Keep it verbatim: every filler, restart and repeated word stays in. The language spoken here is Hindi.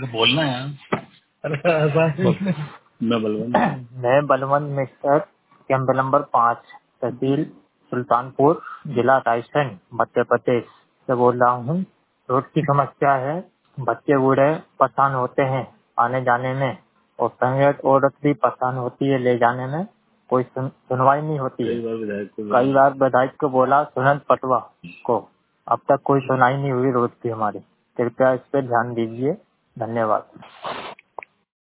बोलना है यार। अरे मैं बलवंत मैं बलवंत मिस्टर, कैंप नंबर पाँच, तहसील सुल्तानपुर, जिला रायसेन, मध्य प्रदेश से बोल रहा हूँ। रोड की समस्या है, बच्चे बूढ़े परेशान होते हैं आने जाने में, और संगत औरत भी परेशान होती है ले जाने में, कोई सुन, सुनवाई नहीं होती है। कई बार विधायक को कई बार विधायक को बोला, सुनंद पटवा को, अब तक कोई सुनाई नहीं हुई रोड की हमारी। कृपया इस पर ध्यान दीजिए, धन्यवाद।